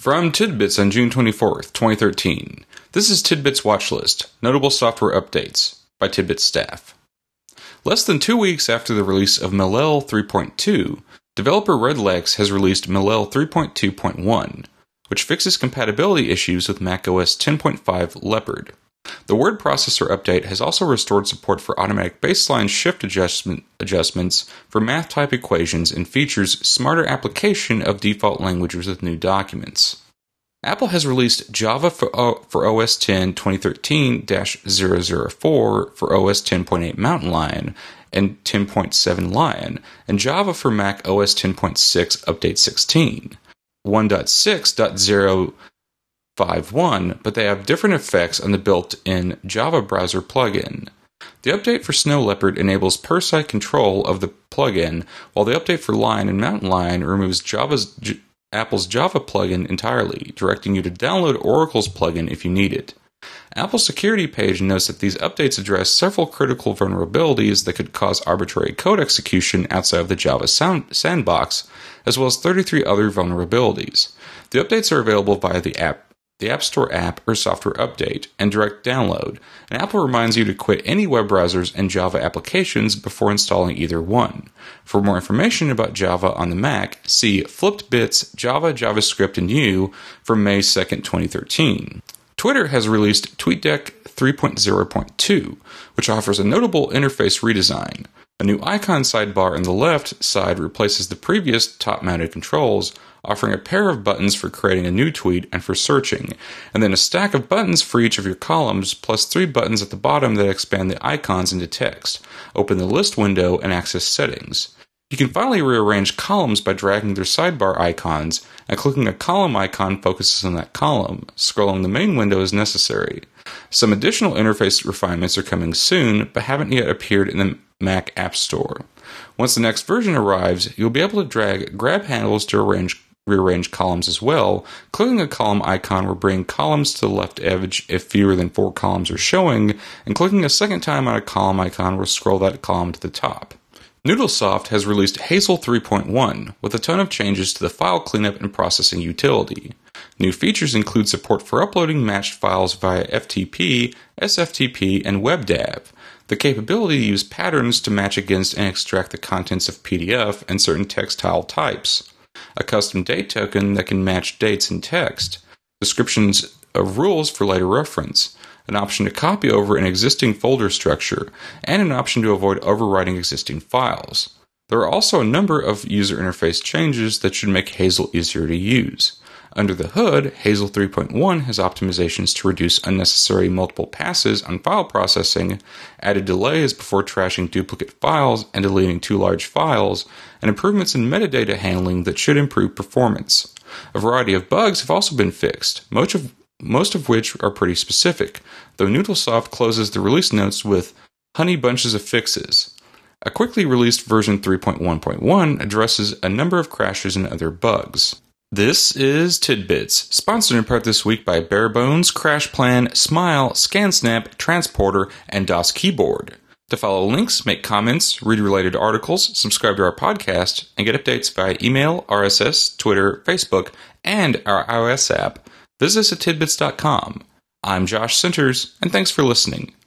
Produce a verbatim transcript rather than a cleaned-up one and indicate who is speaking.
Speaker 1: From Tidbits on June twenty-fourth, twenty thirteen, this is Tidbits Watchlist, Notable Software Updates, by Tidbits staff. Less than two weeks after the release of Mallel three point two, developer Redlex has released Mallel three point two point one, which fixes compatibility issues with macOS ten point five Leopard. The word processor update has also restored support for automatic baseline shift adjustment adjustments for math type equations and features smarter application of default languages with new documents. Apple has released Java for, o- for O S X twenty thirteen dash zero zero four for O S ten point eight Mountain Lion and ten point seven Lion, and Java for Mac O S ten point six Update sixteen. one point six point zero five one, but they have different effects on the built-in Java browser plugin. The update for Snow Leopard enables per-site control of the plugin, while the update for Lion and Mountain Lion removes Java's J- Apple's Java plugin entirely, directing you to download Oracle's plugin if you need it. Apple's security page notes that these updates address several critical vulnerabilities that could cause arbitrary code execution outside of the Java sound- sandbox, as well as thirty-three other vulnerabilities. The updates are available via the app the App Store app or software update, and direct download, and Apple reminds you to quit any web browsers and Java applications before installing either one. For more information about Java on the Mac, see Flipped Bits, Java, JavaScript, and You from May second, twenty thirteen. Twitter has released TweetDeck three point oh point two, which offers a notable interface redesign. A new icon sidebar on the left side replaces the previous top-mounted controls, offering a pair of buttons for creating a new tweet and for searching, and then a stack of buttons for each of your columns, plus three buttons at the bottom that expand the icons into text, open the list window, and access settings. You can finally rearrange columns by dragging their sidebar icons, and clicking a column icon focuses on that column. Scrolling the main window is necessary. Some additional interface refinements are coming soon, but haven't yet appeared in the Mac App Store. Once the next version arrives, you'll be able to drag grab handles to arrange rearrange columns as well. Clicking a column icon will bring columns to the left edge if fewer than four columns are showing, and clicking a second time on a column icon will scroll that column to the top. Noodlesoft has released Hazel three point one, with a ton of changes to the file cleanup and processing utility. New features include support for uploading matched files via F T P, S F T P, and WebDAV, the capability to use patterns to match against and extract the contents of P D F and certain textile types, a custom date token that can match dates and text, descriptions of rules for later reference, an option to copy over an existing folder structure, and an option to avoid overwriting existing files. There are also a number of user interface changes that should make Hazel easier to use. Under the hood, Hazel three point one has optimizations to reduce unnecessary multiple passes on file processing, added delays before trashing duplicate files and deleting too large files, and improvements in metadata handling that should improve performance. A variety of bugs have also been fixed, most of, most of which are pretty specific, though Noodlesoft closes the release notes with honey bunches of fixes. A quickly released version three point one point one addresses a number of crashes and other bugs. This is Tidbits, sponsored in part this week by Barebones, CrashPlan, Smile, ScanSnap, Transporter, and DOS Keyboard. To follow links, make comments, read related articles, subscribe to our podcast, and get updates via email, R S S, Twitter, Facebook, and our iOS app, visit us at tidbits dot com. I'm Josh Centers, and thanks for listening.